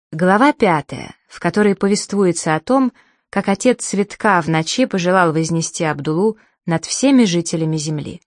Глава 5, в которой повествуется о том, как отец Цветка в ночи пожелал вознести Абдулу над всеми жителями земли.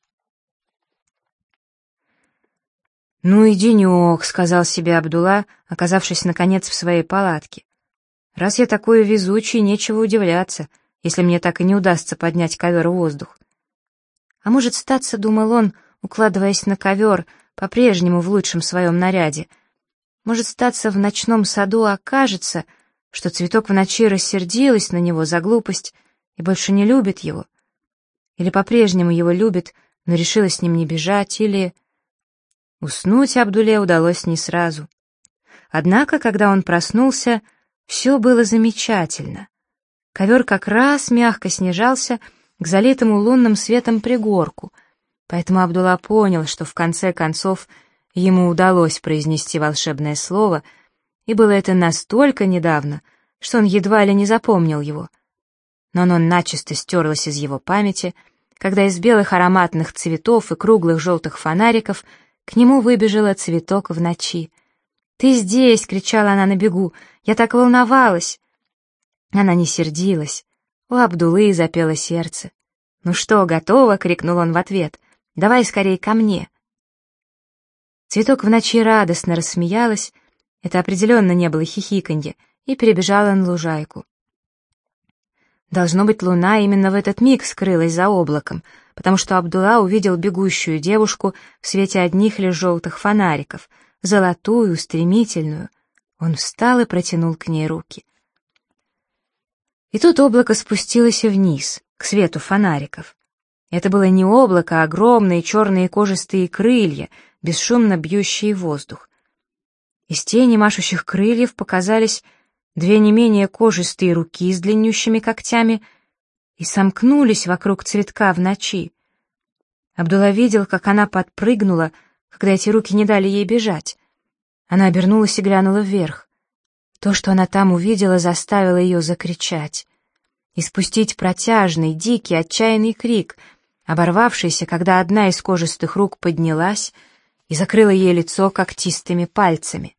«Ну и денек», — сказал себе Абдулла, оказавшись наконец в своей палатке. «Раз я такой везучий, нечего удивляться, если мне так и не удастся поднять ковер в воздух». А может статься, думал он, укладываясь на ковер, по-прежнему в лучшем своем наряде, может статься, в ночном саду окажется, что цветок в ночи рассердилась на него за глупость и больше не любит его. Или по-прежнему его любит, но решила с ним не бежать, или... Уснуть Абдуле удалось не сразу. Однако, когда он проснулся, все было замечательно. Ковер как раз мягко снижался к залитому лунным светом пригорку, поэтому Абдулла понял, что в конце концов ему удалось произнести волшебное слово, и было это настолько недавно, что он едва ли не запомнил его. Но оно начисто стерлось из его памяти, когда из белых ароматных цветов и круглых желтых фонариков к нему выбежала Цветок в ночи. «Ты здесь!» — кричала она на бегу. «Я так волновалась!» Она не сердилась. У Абдуллы запело сердце. «Ну что, готово?» — крикнул он в ответ. «Давай скорее ко мне!» Цветок в ночи радостно рассмеялась, это определенно не было хихиканье, и перебежала на лужайку. Должно быть, луна именно в этот миг скрылась за облаком, потому что Абдулла увидел бегущую девушку в свете одних лишь желтых фонариков, золотую, стремительную. Он встал и протянул к ней руки. И тут облако спустилось вниз, к свету фонариков. Это было не облако, а огромные черные кожистые крылья, бесшумно бьющие воздух. Из тени машущих крыльев показались две не менее кожистые руки с длиннющими когтями и сомкнулись вокруг Цветка в ночи. Абдулла видел, как она подпрыгнула, когда эти руки не дали ей бежать. Она обернулась и глянула вверх. То, что она там увидела, заставило ее закричать и спустить протяжный, дикий, отчаянный крик, оборвавшийся, когда одна из кожистых рук поднялась и закрыла ей лицо когтистыми пальцами.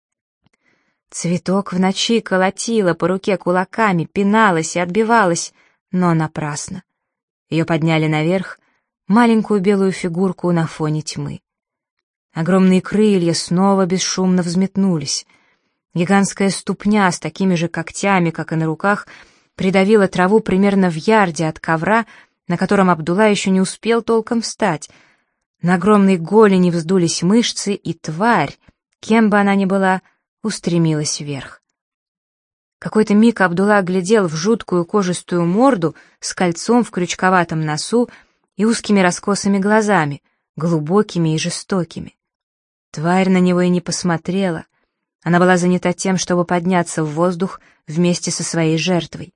Цветок в ночи колотила по руке кулаками, пиналась и отбивалась, но напрасно. Ее подняли наверх, маленькую белую фигурку на фоне тьмы. Огромные крылья снова бесшумно взметнулись. Гигантская ступня с такими же когтями, как и на руках, придавила траву примерно в ярде от ковра, на котором Абдулла еще не успел толком встать. На огромной голени вздулись мышцы, и тварь, кем бы она ни была, устремилась вверх. Какой-то миг Абдулла глядел в жуткую кожистую морду с кольцом в крючковатом носу и узкими раскосыми глазами, глубокими и жестокими. Тварь на него и не посмотрела. Она была занята тем, чтобы подняться в воздух вместе со своей жертвой.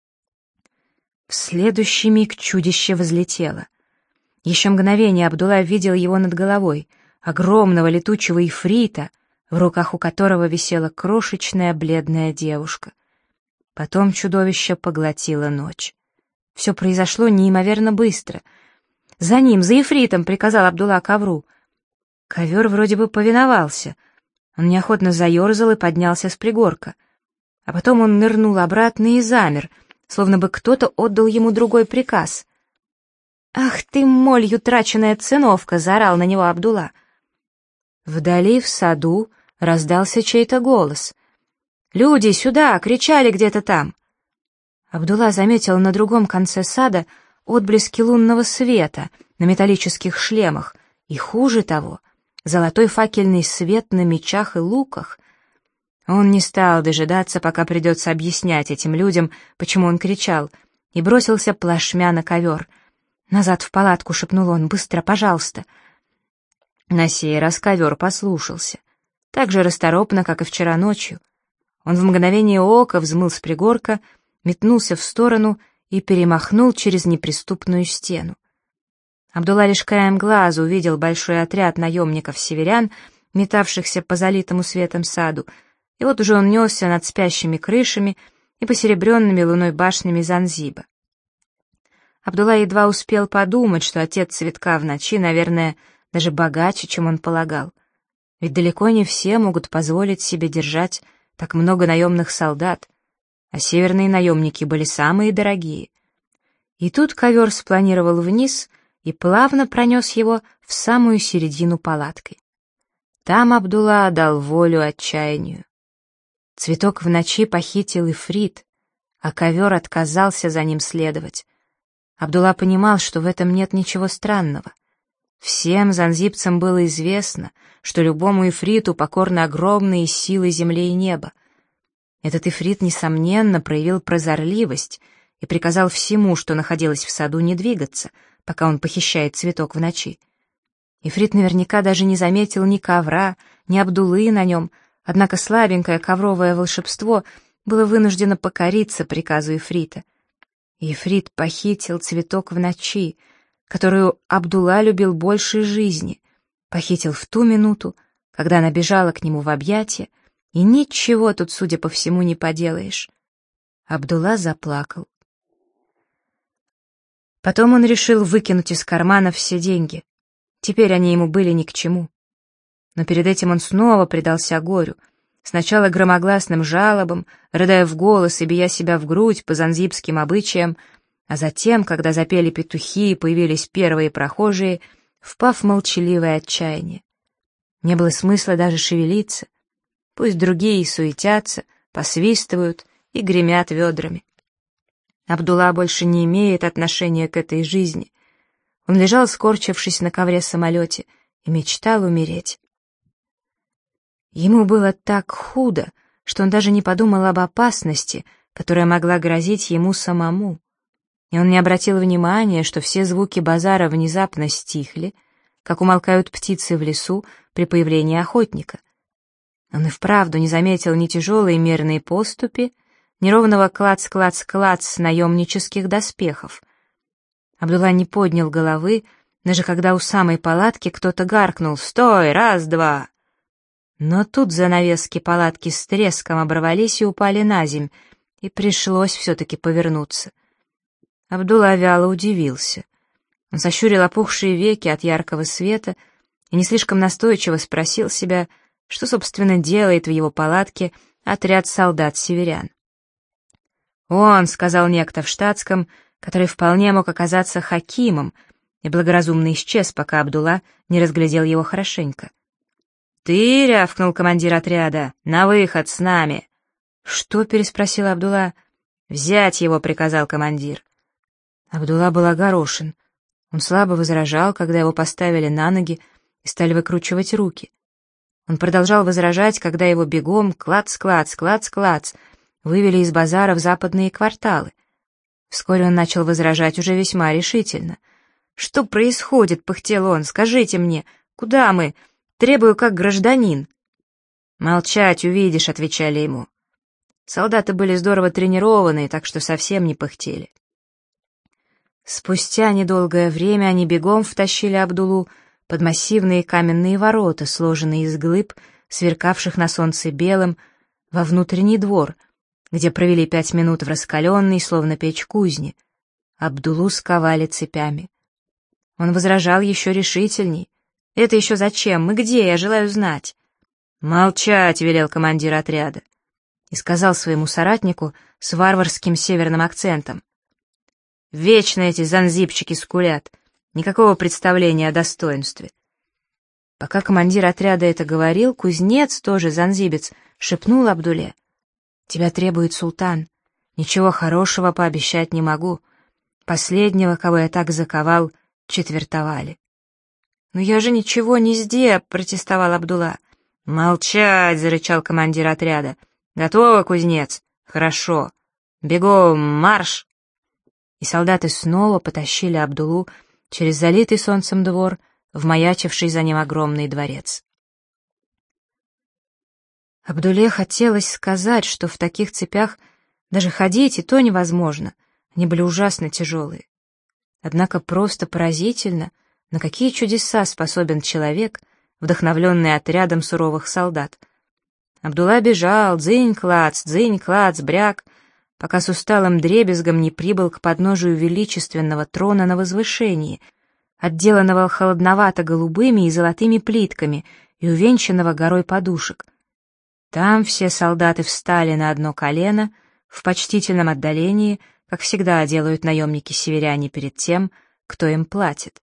В следующий миг чудище взлетело. Еще мгновение Абдулла видел его над головой, огромного летучего ифрита, в руках у которого висела крошечная бледная девушка. Потом чудовище поглотило ночь. Все произошло неимоверно быстро. «За ним, за ифритом!» — приказал Абдулла ковру. Ковер вроде бы повиновался. Он неохотно заерзал и поднялся с пригорка. А потом он нырнул обратно и замер, словно бы кто-то отдал ему другой приказ. «Ах ты, молью траченная циновка!» — заорал на него Абдулла. Вдали, в саду, раздался чей-то голос. «Люди, сюда!» — кричали где-то там. Абдулла заметил на другом конце сада отблески лунного света на металлических шлемах, и хуже того, золотой факельный свет на мечах и луках. Он не стал дожидаться, пока придется объяснять этим людям, почему он кричал, и бросился плашмя на ковер. «Назад в палатку!» — шепнул он. «Быстро, пожалуйста!» На сей раз ковер послушался. Так же расторопно, как и вчера ночью. Он в мгновение ока взмыл с пригорка, метнулся в сторону и перемахнул через неприступную стену. Абдулла лишь краем глаза увидел большой отряд наемников-северян, метавшихся по залитому светом саду, и вот уже он несся над спящими крышами и посеребренными луной башнями Занзиба. Абдулла едва успел подумать, что отец Цветка в ночи, наверное, даже богаче, чем он полагал. Ведь далеко не все могут позволить себе держать так много наемных солдат, а северные наемники были самые дорогие. И тут ковер спланировал вниз и плавно пронес его в самую середину палатки. Там Абдулла дал волю отчаянию. Цветок в ночи похитил ифрит, а ковер отказался за ним следовать. Абдулла понимал, что в этом нет ничего странного. Всем занзибцам было известно, что любому ифриту покорны огромные силы земли и неба. Этот ифрит, несомненно, проявил прозорливость и приказал всему, что находилось в саду, не двигаться, пока он похищает цветок в ночи. Ифрит наверняка даже не заметил ни ковра, ни Абдуллы на нем, однако слабенькое ковровое волшебство было вынуждено покориться приказу ифрита. Ифрит похитил цветок в ночи, которую Абдулла любил больше жизни, похитил в ту минуту, когда она бежала к нему в объятия, и ничего тут, судя по всему, не поделаешь. Абдулла заплакал. Потом он решил выкинуть из кармана все деньги. Теперь они ему были ни к чему. Но перед этим он снова предался горю, сначала громогласным жалобам, рыдая в голос и бия себя в грудь по занзибским обычаям, а затем, когда запели петухи и появились первые прохожие, впав в молчаливое отчаяние. Не было смысла даже шевелиться. Пусть другие суетятся, посвистывают и гремят ведрами. Абдулла больше не имеет отношения к этой жизни. Он лежал, скорчившись на ковре-самолете, и мечтал умереть. Ему было так худо, что он даже не подумал об опасности, которая могла грозить ему самому. И он не обратил внимания, что все звуки базара внезапно стихли, как умолкают птицы в лесу при появлении охотника. Он и вправду не заметил ни тяжелой мерной поступи, ни ровного клац-клац-клац наемнических доспехов. Абдулла не поднял головы, даже когда у самой палатки кто-то гаркнул «Стой! Раз-два!». Но тут занавески палатки с треском оборвались и упали на земь, и пришлось все-таки повернуться. Абдулла вяло удивился. Он сощурил опухшие веки от яркого света и не слишком настойчиво спросил себя, что, собственно, делает в его палатке отряд солдат-северян. «Он», — сказал некто в штатском, который вполне мог оказаться хакимом, и благоразумно исчез, пока Абдулла не разглядел его хорошенько. «Ты», — рявкнул командир отряда, — «на выход с нами». «Что?» — переспросил Абдулла. «Взять его», — приказал командир. Абдулла был огорошен. Он слабо возражал, когда его поставили на ноги и стали выкручивать руки. Он продолжал возражать, когда его бегом клац-клац, клац-клац вывели из базара в западные кварталы. Вскоре он начал возражать уже весьма решительно. «Что происходит?» — пыхтел он. «Скажите мне, куда мы? Требую как гражданин». «Молчать, увидишь», — отвечали ему. Солдаты были здорово тренированы, так что совсем не пыхтели. Спустя недолгое время они бегом втащили Абдуллу под массивные каменные ворота, сложенные из глыб, сверкавших на солнце белым, во внутренний двор, где провели 5 минут в раскаленной, словно печь кузни. Абдуллу сковали цепями. Он возражал еще решительней. «Это еще зачем? Мы где? Я желаю знать». «Молчать!» — велел командир отряда. И сказал своему соратнику с варварским северным акцентом. «Вечно эти занзибчики скулят. Никакого представления о достоинстве». Пока командир отряда это говорил, кузнец, тоже занзибец, шепнул Абдулле: «Тебя требует султан. Ничего хорошего пообещать не могу. Последнего, кого я так заковал, четвертовали». «Но я же ничего не сделал», — протестовал Абдулла. «Молчать!» — зарычал командир отряда. «Готово, кузнец? Хорошо. Бегом, марш!» И солдаты снова потащили Абдуллу через залитый солнцем двор в маячивший за ним огромный дворец. Абдулле хотелось сказать, что в таких цепях даже ходить и то невозможно, они были ужасно тяжелые. Однако просто поразительно, на какие чудеса способен человек, вдохновленный отрядом суровых солдат. Абдулла бежал, дзынь-клац, бряк, пока с усталым дребезгом не прибыл к подножию величественного трона на возвышении, отделанного холодновато-голубыми и золотыми плитками и увенчанного горой подушек. Там все солдаты встали на одно колено в почтительном отдалении, как всегда делают наемники-северяне перед тем, кто им платит.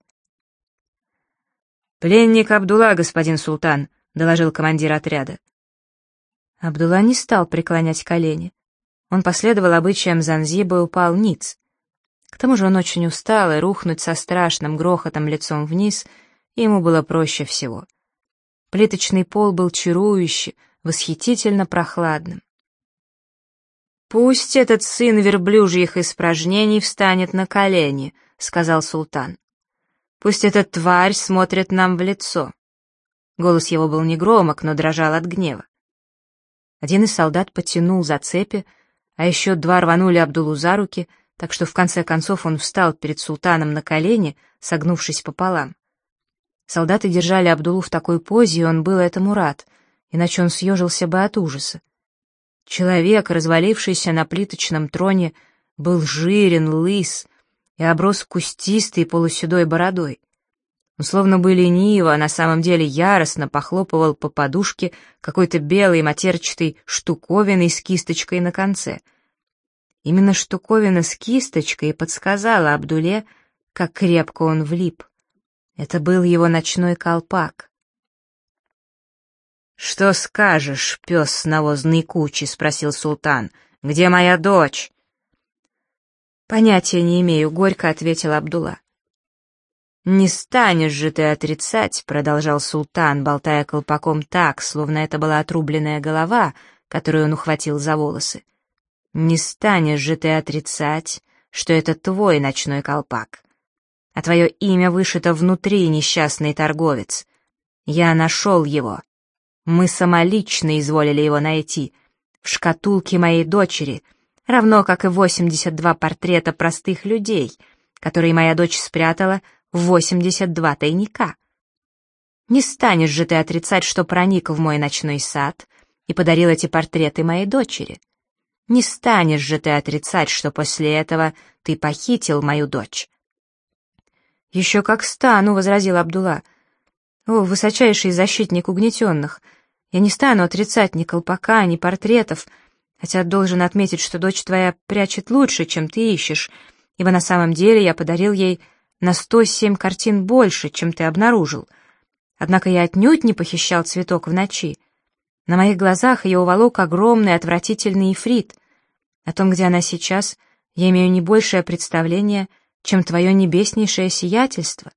«Пленник Абдулла, господин султан», — доложил командир отряда. Абдулла не стал преклонять колени. Он последовал обычаям Занзиба и упал ниц. К тому же он очень устал, и рухнуть со страшным грохотом лицом вниз ему было проще всего. Плиточный пол был чарующий, восхитительно прохладным. «Пусть этот сын верблюжьих испражнений встанет на колени», — сказал султан. «Пусть эта тварь смотрит нам в лицо». Голос его был негромок, но дрожал от гнева. Один из солдат потянул за цепи, а еще два рванули Абдуллу за руки, так что в конце концов он встал перед султаном на колени, согнувшись пополам. Солдаты держали Абдуллу в такой позе, и он был этому рад, иначе он съежился бы от ужаса. Человек, развалившийся на плиточном троне, был жирен, лыс и оброс кустистой полуседой бородой. Он словно бы лениво, а на самом деле яростно похлопывал по подушке какой-то белой матерчатой штуковиной с кисточкой на конце. Именно штуковина с кисточкой и подсказала Абдулле, как крепко он влип. Это был его ночной колпак. «Что скажешь, пес навозной кучи?» — спросил султан. «Где моя дочь?» «Понятия не имею», — горько ответил Абдулла. «Не станешь же ты отрицать», — продолжал султан, болтая колпаком так, словно это была отрубленная голова, которую он ухватил за волосы. «Не станешь же ты отрицать, что это твой ночной колпак. А твое имя вышито внутри, несчастный торговец. Я нашел его. Мы самолично изволили его найти. В шкатулке моей дочери, равно как и 82 портрета простых людей, которые моя дочь спрятала в 82 тайника. Не станешь же ты отрицать, что проник в мой ночной сад и подарил эти портреты моей дочери. Не станешь же ты отрицать, что после этого ты похитил мою дочь». «Еще как стану», — возразил Абдулла. «О, высочайший защитник угнетенных! Я не стану отрицать ни колпака, ни портретов, хотя должен отметить, что дочь твоя прячет лучше, чем ты ищешь, ибо на самом деле я подарил ей на 107 картин больше, чем ты обнаружил. Однако я отнюдь не похищал цветок в ночи. На моих глазах ее уволок огромный отвратительный ифрит. О том, где она сейчас, я имею не большее представление, чем твое небеснейшее сиятельство».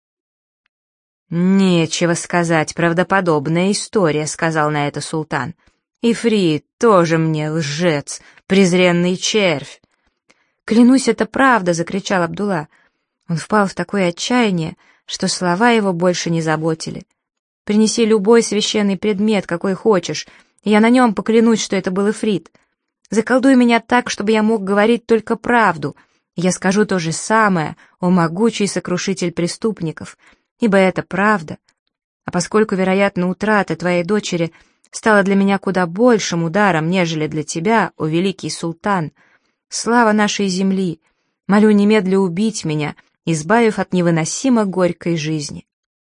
«Нечего сказать, правдоподобная история», — сказал на это султан. «Ифрит тоже мне лжец, презренный червь». «Клянусь, это правда», — закричал Абдулла. Он впал в такое отчаяние, что слова его больше не заботили. «Принеси любой священный предмет, какой хочешь, и я на нем поклянусь, что это был ифрит. Заколдуй меня так, чтобы я мог говорить только правду. Я скажу то же самое, о могучий сокрушитель преступников, ибо это правда. А поскольку, вероятно, утрата твоей дочери стала для меня куда большим ударом, нежели для тебя, о великий султан, слава нашей земли, молю немедля убить меня, избавив от невыносимо горькой жизни».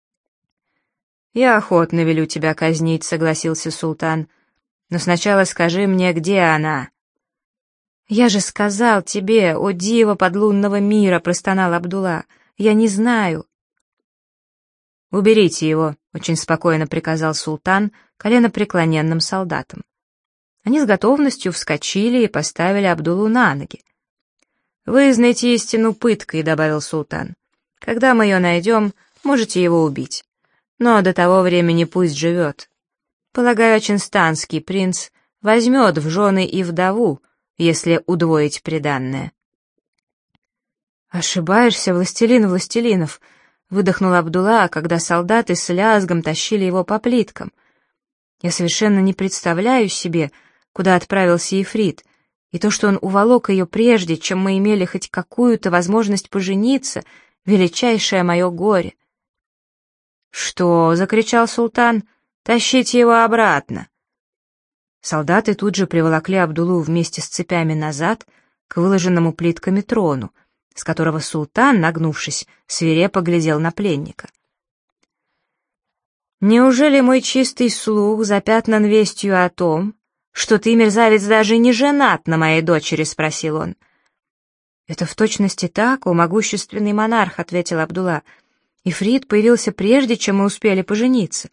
«Я охотно велю тебя казнить», — согласился султан, «но сначала скажи мне, где она». «Я же сказал тебе, о диво подлунного мира», — простонал Абдулла, — «я не знаю». «Уберите его», — очень спокойно приказал султан коленопреклоненным солдатам. Они с готовностью вскочили и поставили Абдуллу на ноги. «Вы знаете истину пыткой», — добавил султан. «Когда мы ее найдем, можете его убить. Но до того времени пусть живет. Полагаю, чинстанский принц возьмет в жены и вдову, если удвоить приданное». «Ошибаешься, властелин властелинов», — выдохнул Абдулла, когда солдаты с лязгом тащили его по плиткам. «Я совершенно не представляю себе, куда отправился Ифрит, и то, что он уволок ее прежде, чем мы имели хоть какую-то возможность пожениться, величайшее мое горе». «Что?» — закричал султан. «Тащите его обратно!» Солдаты тут же приволокли Абдуллу вместе с цепями назад к выложенному плитками трону, с которого султан, нагнувшись, свирепо глядел на пленника. Неужели мой чистый слух запятнан вестью о том, что ты, мерзавец, даже не женат на моей дочери?» — спросил он. «Это в точности так, о могущественный монарх», — ответил Абдулла. «Ифрит появился прежде, чем мы успели пожениться».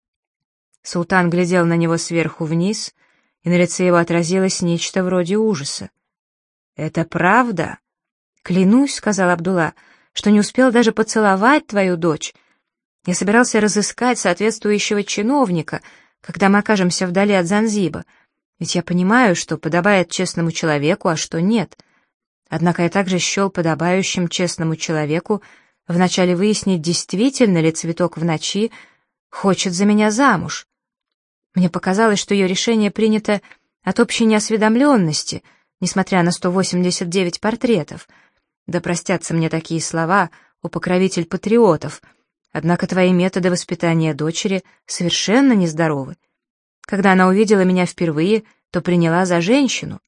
Султан глядел на него сверху вниз, и на лице его отразилось нечто вроде ужаса. «Это правда?» «Клянусь», — сказал Абдулла, — «что не успел даже поцеловать твою дочь. Я собирался разыскать соответствующего чиновника, когда мы окажемся вдали от Занзиба, ведь я понимаю, что подобает честному человеку, а что нет. Однако я также счел подобающим честному человеку вначале выяснить, действительно ли цветок в ночи хочет за меня замуж. Мне показалось, что ее решение принято от общей неосведомленности, несмотря на 189 портретов. Да простятся мне такие слова, о покровитель патриотов, однако твои методы воспитания дочери совершенно нездоровы. Когда она увидела меня впервые, то приняла за женщину».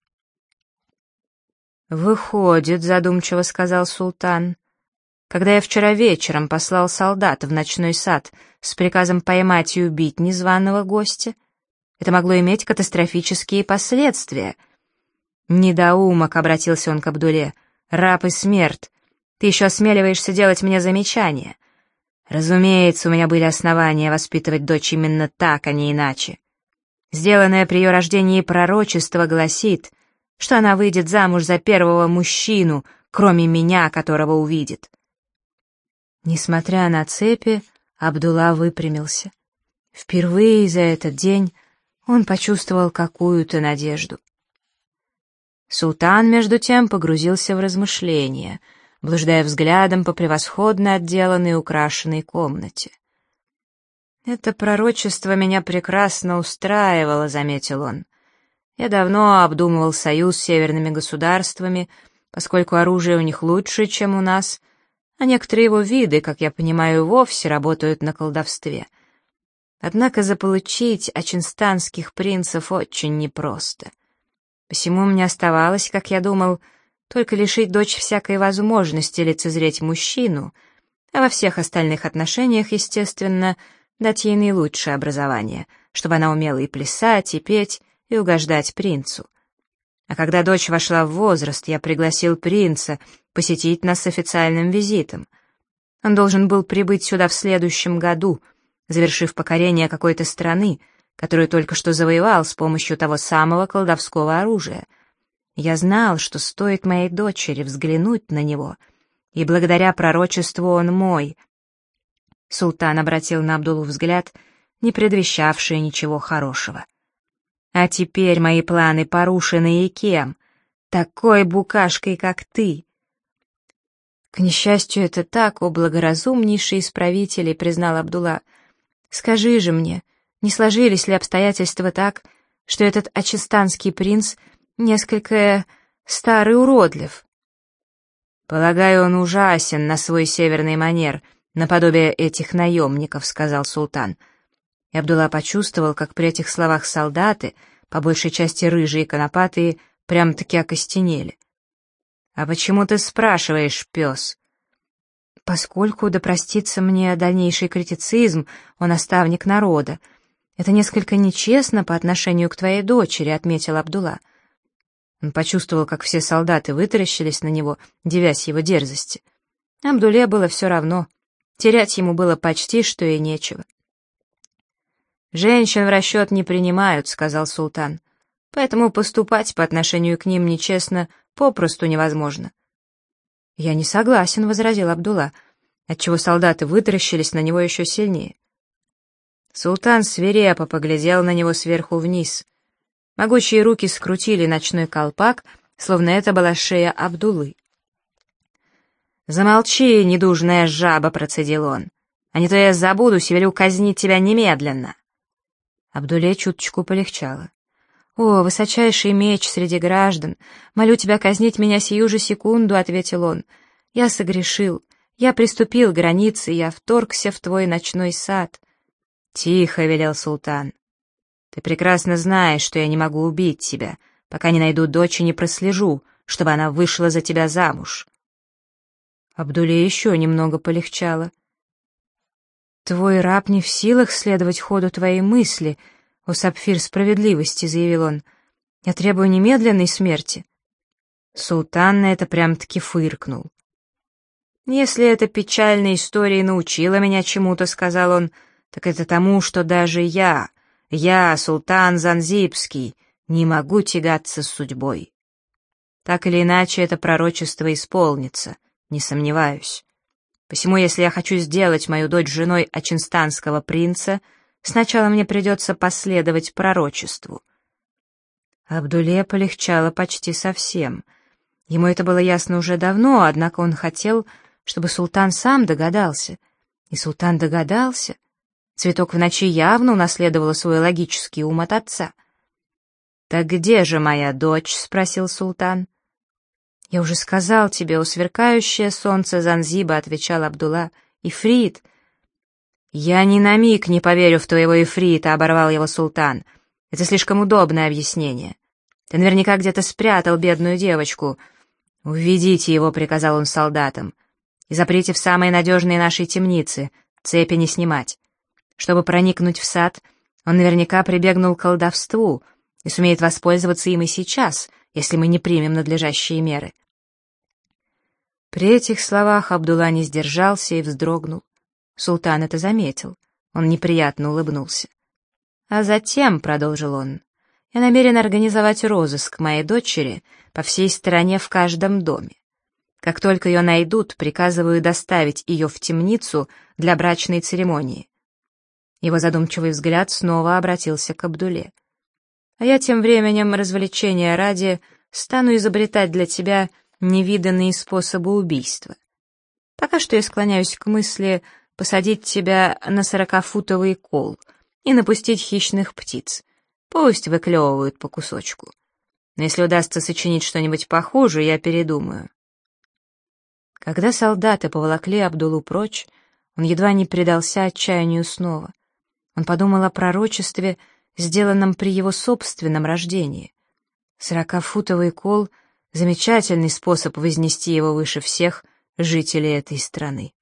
«Выходит», — задумчиво сказал султан, — «когда я вчера вечером послал солдат в ночной сад с приказом поймать и убить незваного гостя, это могло иметь катастрофические последствия». «Недоумок», — обратился он к Абдулле, — «раб и смерть, ты еще осмеливаешься делать мне замечания. Разумеется, у меня были основания воспитывать дочь именно так, а не иначе. Сделанное при ее рождении пророчество гласит, что она выйдет замуж за первого мужчину, кроме меня, которого увидит». Несмотря на цепи, Абдулла выпрямился. Впервые за этот день он почувствовал какую-то надежду. Султан, между тем, погрузился в размышления, блуждая взглядом по превосходно отделанной и украшенной комнате. «Это пророчество меня прекрасно устраивало», — заметил он. «Я давно обдумывал союз с северными государствами, поскольку оружие у них лучше, чем у нас, а некоторые его виды, как я понимаю, вовсе работают на колдовстве. Однако заполучить ачинстанских принцев очень непросто. Посему мне оставалось, как я думал, только лишить дочь всякой возможности лицезреть мужчину, а во всех остальных отношениях, естественно, дать ей наилучшее образование, чтобы она умела и плясать, и петь, и угождать принцу. А когда дочь вошла в возраст, я пригласил принца посетить нас с официальным визитом. Он должен был прибыть сюда в следующем году, завершив покорение какой-то страны, которую только что завоевал с помощью того самого колдовского оружия. Я знал, что стоит моей дочери взглянуть на него, и благодаря пророчеству он мой. Султан обратил на Абдуллу взгляд, не предвещавший ничего хорошего. «А теперь мои планы порушены, и кем? Такой букашкой, как ты!» «К несчастью, это так, о благоразумнейший из правителей», — признал Абдулла. «Скажи же мне, не сложились ли обстоятельства так, что этот ачистанский принц несколько старый уродлив?» «Полагаю, он ужасен на свой северный манер, наподобие этих наемников», — сказал султан. И Абдулла почувствовал, как при этих словах солдаты, по большей части рыжие и конопатые, прям-таки окостенели. «А почему ты спрашиваешь, пес?» «Поскольку, да простится мне дальнейший критицизм, он наставник народа, это несколько нечестно по отношению к твоей дочери», — отметил Абдулла. Он почувствовал, как все солдаты вытаращились на него, дивясь его дерзости. Абдулле было все равно, терять ему было почти что и нечего. «Женщин в расчет не принимают», — сказал султан, «поэтому поступать по отношению к ним нечестно попросту невозможно». «Я не согласен», — возразил Абдулла, отчего солдаты вытаращились на него еще сильнее. Султан свирепо поглядел на него сверху вниз. Могучие руки скрутили ночной колпак, словно это была шея Абдуллы. «Замолчи, недужная жаба», — процедил он, «а не то я забудусь и велю казнить тебя немедленно». Абдулле чуточку полегчало. «О, высочайший меч среди граждан, молю тебя казнить меня сию же секунду», — ответил он. «Я согрешил, я приступил к границе, я вторгся в твой ночной сад». «Тихо», — велел султан. «Ты прекрасно знаешь, что я не могу убить тебя, пока не найду дочь и не прослежу, чтобы она вышла за тебя замуж». Абдулле еще немного полегчало. «Твой раб не в силах следовать ходу твоей мысли, о сапфир справедливости», — заявил он. «Я требую немедленной смерти». Султан на это прям-таки фыркнул. «Если эта печальная история научила меня чему-то, — сказал он, — так это тому, что даже я, султан Занзибский, не могу тягаться с судьбой. Так или иначе, это пророчество исполнится, не сомневаюсь. Посему, если я хочу сделать мою дочь женой ачинстанского принца, сначала мне придется последовать пророчеству». Абдуле полегчало почти совсем. Ему это было ясно уже давно, однако он хотел, чтобы султан сам догадался. И султан догадался. Цветок в ночи явно унаследовала свой логический ум от отца. «Так где же моя дочь?» — спросил султан. «Я уже сказал тебе, о сверкающее солнце Занзиба», — отвечал Абдулла. «Ифрит». «Я ни на миг не поверю в твоего ифрита», — оборвал его султан. «Это слишком удобное объяснение. Ты наверняка где-то спрятал бедную девочку. Уведите его», — приказал он солдатам, «и заприте в самые надежные нашей темницы, цепи не снимать. Чтобы проникнуть в сад, он наверняка прибегнул к колдовству и сумеет воспользоваться им и сейчас, если мы не примем надлежащие меры». При этих словах Абдулла не сдержался и вздрогнул. Султан это заметил. Он неприятно улыбнулся. «А затем, — продолжил он, — я намерен организовать розыск моей дочери по всей стране в каждом доме. Как только ее найдут, приказываю доставить ее в темницу для брачной церемонии». Его задумчивый взгляд снова обратился к Абдулле. «А я тем временем, развлечения ради, стану изобретать для тебя невиданные способы убийства. Пока что я склоняюсь к мысли посадить тебя на 40-футовый кол и напустить хищных птиц. Пусть выклевывают по кусочку. Но если удастся сочинить что-нибудь похуже, я передумаю». Когда солдаты поволокли Абдуллу прочь, он едва не предался отчаянию снова. Он подумал о пророчестве, сделанном при его собственном рождении. 40-футовый кол — замечательный способ вознести его выше всех жителей этой страны.